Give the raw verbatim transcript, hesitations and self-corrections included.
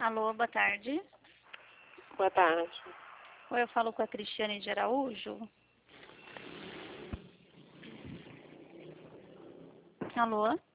Alô, boa tarde. Boa tarde. Oi, eu falo com a Cristiane de Araújo. Alô?